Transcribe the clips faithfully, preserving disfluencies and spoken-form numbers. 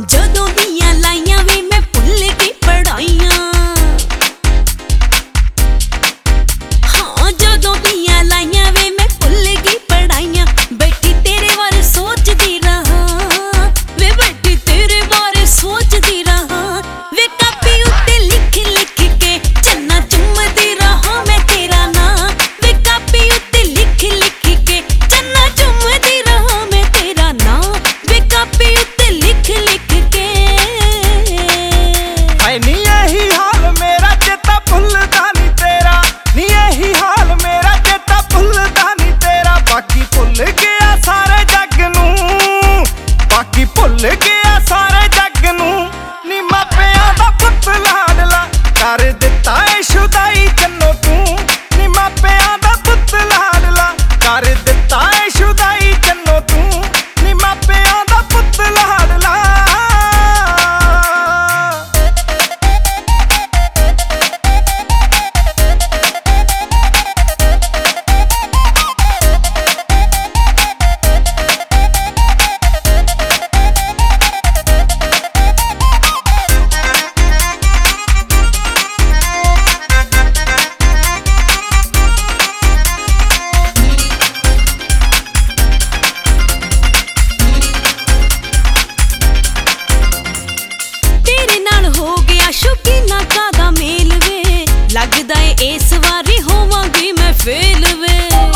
ਜਦੋਂ ਦੀਆਂ ਲਾਈਆਂ ਵੇ ਮੈਂ ਭੁੱਲ ਗਈ ਪੜਾਈਆਂ। ਹਾਂ ਜਦੋਂ ਦੀਆਂ ਲਾਈਆਂ ਵੇ ਮੈਂ ਭੁੱਲ ਗਈ ਪੜਾਈਆਂ। ਬੈਠੀ ਤੇਰੇ ਬਾਰੇ ਸੋਚਦੀ ਰਹਾਂ ਵੇ ਬੈਠੀ ਤੇਰੇ ਬਾਰੇ ਸੋਚਦੀ ਰਹਾਂ ਵੇ ਕਾਪੀ ਉੱਤੇ ਲਿਖ ਲਿਖ ਕੇ ਚੰਨਾ ਚੁੰਮਦੀ ਰਹਾਂ ਮੈਂ ਤੇਰਾ ਨਾਂ ਵੇ ਕਾਪੀ ਉੱਤੇ ਲਿਖ ਲਿਖ ਕੇ ਚੰਨਾ ਚੁੰਮਦੀ ਰਹਾਂ ਮੈਂ ਤੇਰਾ ਨਾਂ ਵੇ ਕਾਪੀ ਉੱਤੇ ਲਿਖ ਲਿਖ ਕੇ। ਹਾਏ ਨੀ ਇਹੀ ਹਾਲ ਮੇਰਾ ਚੇਤਾ ਭੁੱਲਦਾ ਨੀ ਤੇਰਾ, ਨੀ ਇਹੀ ਹਾਲ ਮੇਰਾ ਚੇਤਾ ਭੁੱਲਦਾ ਨੀ ਤੇਰਾ। ਬਾਕੀ ਭੁੱਲ ਗਿਆ ਸਾਰੇ ਜੱਗ ਨੂੰ, ਬਾਕੀ ਭੁੱਲ ਗਿਆ ਸਾਰੇ ਜੱਗ ਨੂੰ। ਨੀ ਮਾਪਿਆਂ ਦਾ ਪੁੱਤ ਲਾਡਲਾ ਕਰ ਦਿੱਤਾ ਏ ਸ਼ੁਦਾਈ ਚੰਨੋ ਤੂੰ। ਨੀ ਮਾਪਿਆਂ ਦਾ ਪੁੱਤ ਲਾਡਲਾ ਕਰ ਦਿੱਤਾ ਏ ਸ਼ੁਦਾਈ ਚੰਨੋ ਤੂੰ। ਨੀ ਮਾਪਿਆਂ ਦਾ ਪੁੱਤ ਲਾਡਲਾ। ਸ਼ੌਕੀਨਾ ਕਾਦਾ ਮੇਲ ਵੇ ਲੱਗਦਾ ਏ ਇਸ ਵਾਰੀ ਹੋਵਾਂਗੀ ਮੈਂ ਫੇਲ ਵੇ।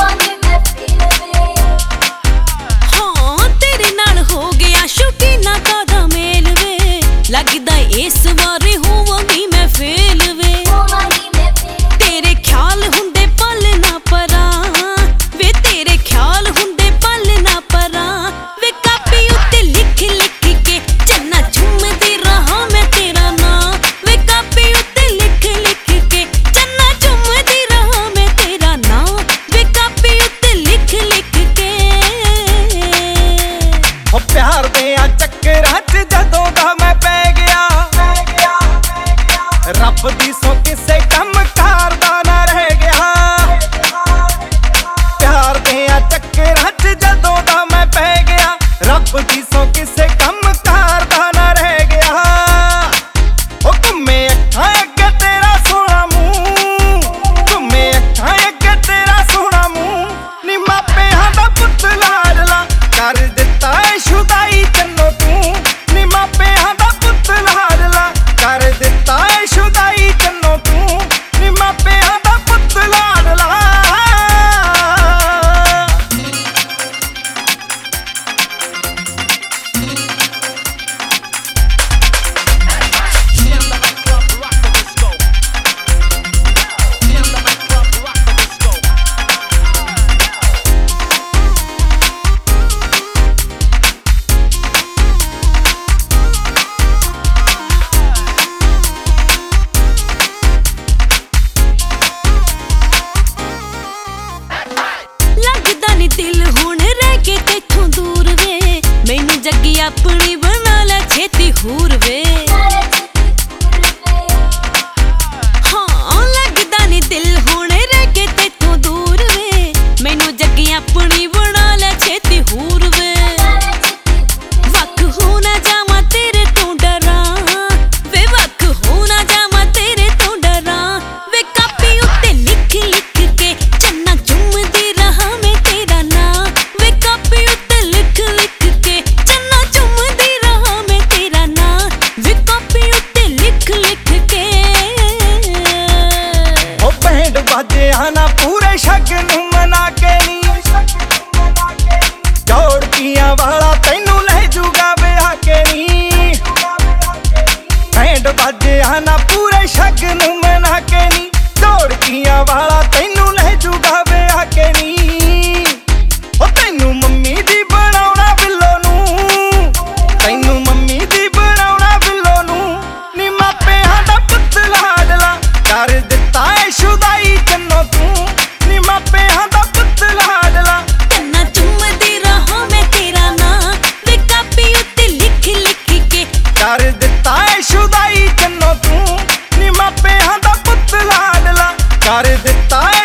ਹਾਂ ਤੇਰੇ ਨਾਲ ਹੋ ਗਿਆ ਸ਼ੌਕੀਨਾ ਕਾਦਾ ਮੇਲ ਵੇ ਲੱਗਦਾ ਏ ਇਸ ਵਾਰੀ ਹੋਵਾਂਗੀ ਮੈਂ ਫੇਲ ਵੇ। ਤੇਰੇ ਖਿਆਲ ਹੁੰਦੇ ਪਲ ਨਾ ਪਰਾਂ ਵੇ ਤੇਰੇ ਖਿਆਲ ਹੁੰਦੇ ਪਲ ਨਾ ਪਰਾਂ ਵੇ ਕਾਪੀ ਉੱਤੇ ਲਿਖ ਲਿਖ ਕੇ ਚੰਨਾ ਝੁੰਮਦੀ ਰਹਾਂ ਮੈਂ ਤੇਰਾ ਨਾਂ ਵੇ ਕਾਪੀ ਉੱਤੇ ਲਿਖ ਲਿਖ ਕੇ ਚੰਨਾ ਝੁੰਮਦੀ ਰਹਾਂ ਮੈਂ ਤੇਰਾ ਨਾਂ ਵੇ ਕਾਪੀ ਉੱਤੇ ਲਿਖ ਲਿਖ ਕੇ। ਹੋ ਪਿਆਰ ਦਿਆਂ ਚੱਕਰਾਂ 'ਚ ਜਦੋਂ ਦਾ ਮੈਂ ਪੈ ਗਿਆ ਰੱਬ ਦੀ ਸੋ ਕਿਸੇ ਕੰਮ ਕਰਦਾ ਨਾ ਰਹਿ ਗਿਆ। ਪਿਆਰ ਦਿਆਂ ਚੱਕਰਾਂ 'ਚ ਜਦੋਂ ਦਾ ਮੈਂ ਪੈ ਗਿਆ ਰੱਬ ਦੀ ਸੋ ਕਿਸੇ ਕੰਮ ਕਰਦਾ ਨਾ ਰਹਿ ਗਿਆ। ਉਹ ਘੁੰਮੇ ਅੱਖਾਂ ਅੱਗੇ ਤੇਰਾ ਸੋਹਣਾ ਮੂੰਹ, ਘੁੰਮੇ ਅੱਖਾਂ ਅੱਗੇ ਤੇਰਾ ਸੋਹਣਾ ਮੂੰਹ। ਨੀ ਮਾਪਿਆਂ ਦਾ ਪੁੱਤ ਲਾਡਲਾ ਕਰ ਦਿੱਤਾ ਏ ਸ਼ੁਦਾਈ ਚੰਨੋ ਤੂੰ। ਨੀ ਮਾਪਿਆਂ ਦਾ ਪੁੱਤ ਲਾਡਲਾ ਕਰ ਦਿੱਤਾ ਏ ਸ਼ੁਦਾਈ ਚੰਨੋ ਤੂੰ। ਨੀ ਮਾਪਿਆਂ ਦਾ ਪੁੱਤ ਲਾਡਲਾ। ਲੱਗਦਾ ਨੀ ਦਿਲ ਹੁਣ ਰਹਿ ਕੇ ਤੇਥੋਂ ਦੂਰ ਵੇ ਮੈਨੂੰ ਜੱਗੀ ਆਪਣੀ ਬਣਾ ਲੈ ਛੇਤੀ ਹੂਰ ਵੇ। ਹਾਂ ਲੱਗਦਾ ਨੀ ਦਿਲ ਹੁਣ ਰਹਿ ਕੇ ਤੇਥੋਂ ਦੂਰ ਵੇ ਮੈਨੂੰ ਜੱਗੀ ਆਪਣੀ ਬਣਾ ਲੈ ਛੇਤੀ ਹੂਰ ਵੇ। ਵੱਖ ਹੋ ਨਾ ਜਾਵਾਂ ਤੇਰੇ ਤੋਂ ਡਰਾਂ ਵੇ ਵੱਖ ਹੋ ਨਾ ਜਾਵਾਂ ਤੇਰੇ ਤੋਂ ਡਰਾਂ ਵੇ ਕਾਪੀ ਉੱਤੇ ਲਿਖ ਲਿਖ ਕੇ ਚੰਨਾ ਚੁੰਮਦੀ ਰਹਾਂ ਮੈਂ ਤੇਰਾ ਨਾਂ ਵੇ ਕਾਪੀ ਉੱਤੇ ਲਿਖ ਲਿਖ ਕੇ ਚੰਨਾ ਚੁੰਮਦੀ ਰਹਾਂ ਮੈਂ ਤੇਰਾ ਨਾਂ ਵੇ ਕਾਪੀ ਉੱਤੇ ਲਿਖ ਲਿਖ ਕੇ। ਉਹ ਬੈਂਡ ਬਾਜਿਆਂ ਨਾ ਪੂਰੇ ਸ਼ਗਨ ਮਨਾ ਕੇ ਨੀ ਜੋੜਕੀਆਂ ਵਾਲਾ ਤੈਨੂੰ ਲੈ ਜੂਗਾ ਵਿਆਹ ਕੇ ਨੀ। ਬੈਂਡ ਬਾਜਿਆਂ ਨਾ ਪੂਰੇ ਸ਼ਗਨ ਮਨਾ ਕੇ ਨੀ ਜੋੜਕੀਆਂ ਵਾਲਾ ਤੈਨੂੰ ਲੈ ਜੂਗਾ ਵਿਆਹ ਕੇ ਨੀ। ਉਹ ਤੈਨੂੰ ਮੰਮੀ ਦੀ ਬਣਾਉਣਾ ਬਿੱਲੋ ਨੂੰ, ਤੈਨੂੰ ਮੰਮੀ ਦੀ ਬਣਾਉਣਾ ਬਿੱਲੋ ਨੂੰ। ਨੀ ਮਾਪਿਆਂ ਦਾ ਪੁੱਤ ਲਾਡਲਾ ਕਰ ਦਿੱਤਾ ਏ ਸ਼ੁਦਾਈ ਚੰਨੋ ਤੂੰ। ਨੀ ਮਾਪਿਆਂ ਦਾ ਪੁੱਤ ਲਾਡਲਾ ਚੰਨਾ ਚੁੰਮਦੀ ਰਹਾਂ ਮੈਂ ਤੇਰਾ ਨਾਂ ਵੇ ਕਾਪੀ ਉੱਤੇ ਲਿਖ ਲਿਖ ਕੇ ਕਰ ਦਿੱਤਾ ਏ ਸ਼ੁਦਾਈ ਚੰਨੋ ਤੂੰ। ਨੀ ਮਾਪਿਆਂ ਦਾ ਪੁੱਤ ਲਾਡਲਾ ਕਰ ਦਿੱਤਾ